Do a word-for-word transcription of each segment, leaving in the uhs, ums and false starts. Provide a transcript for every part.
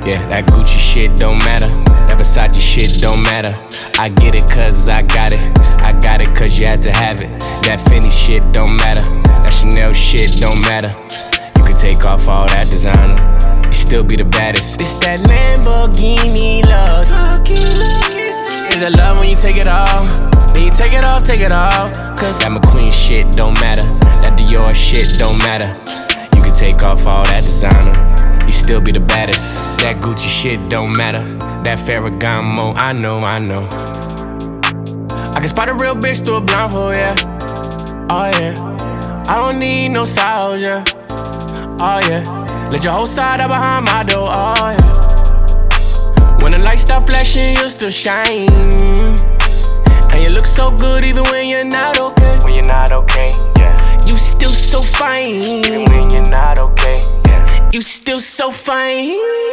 Yeah, that Gucci shit don't matter. That Versace shit don't matter. I get it cause I got it. I got it cause you had to have it. That Fendi shit don't matter. That Chanel shit don't matter. You can take off all that designer, you still be the baddest. It's that Lamborghini love. Is it love when you take it off? Then you take it off, take it off. Cause that McQueen shit don't matter. That Dior shit don't matter. You can take off all that designer, you still be the baddest. That Gucci shit don't matter. That Ferragamo, I know, I know. I can spot a real bitch through a blindfold, yeah. Oh yeah. I don't need no side, yeah. Oh yeah. Let your whole side out behind my door, oh yeah. When the lights stop flashing, you still shine. And you look so good even when you're not okay. When you're not okay, yeah. You still so fine. Even when you're not okay, yeah. You still so fine.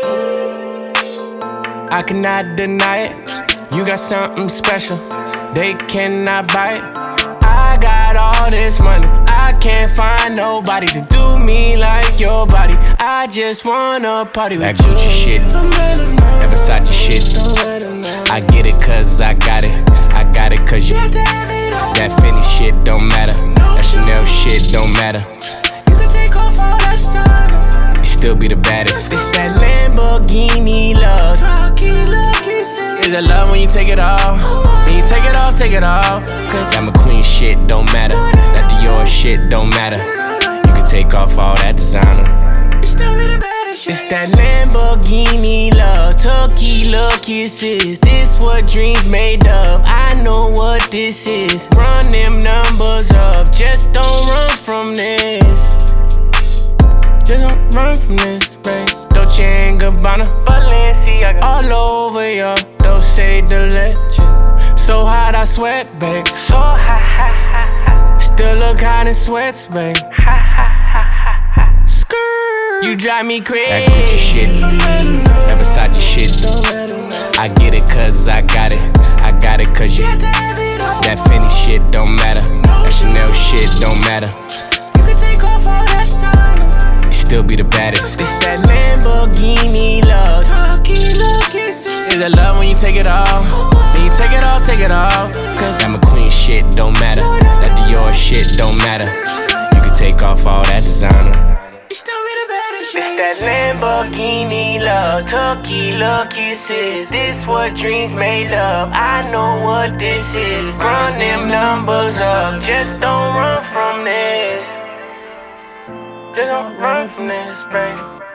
I cannot deny it. You got something special, they cannot buy it. I got all this money, I can't find nobody to do me like your body. I just wanna party with you. That Gucci shit, that Versace shit, I get it cause I got it. I got it cause you. That Fendi shit don't matter. That Chanel shit don't matter. You can take off all that designer, you still be the baddest. It's that Lamborghini love. Is it love when you take it off? Then you take it off, take it off. Cause that McQueen shit don't matter. That Dior shit don't matter. You can take off all that designer, you still be the baddest. it's that Lamborghini love. Tequila kisses, this what dreams made of. I know what this is. Run them numbers up, just don't run from this. Just don't run from this, babe. Dolce and Gabbana, Balenciaga, all over your Dolce de leche. So hot I sweat, babe. so hot, hot, hot, hot. Still look hot in sweats, babe. Hot, hot, hot, hot, hot. Skirt, you drive me crazy. That Gucci shit, that Versace shit, I get it cause I got it. I got it cause you. That Fendi shit don't matter. That Chanel shit don't matter. You can take off all that designer, You still be the baddest. It's that Lamborghini love. Is it love when you take it off? Then you take it off, take it off. Cause that McQueen shit don't matter. That Dior shit don't matter. You can take off all that designer, you still be the baddest. it's that Lamborghini love. Tequila kisses, this what dreams made of. I know what this is. Run them numbers up, just don't run from this. Just don't run from this, babe.